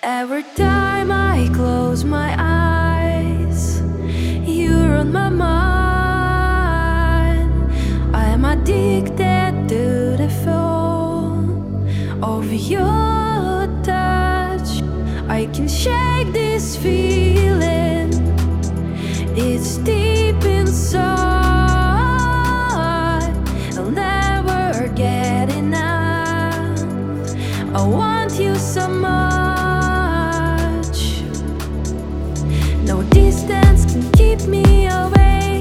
Every time I close my eyes, you're on my mind. I am addicted to the phone of your touch. I can shake this feeling, it's deep inside. I'll never get enough. I want you so much. No distance can keep me away.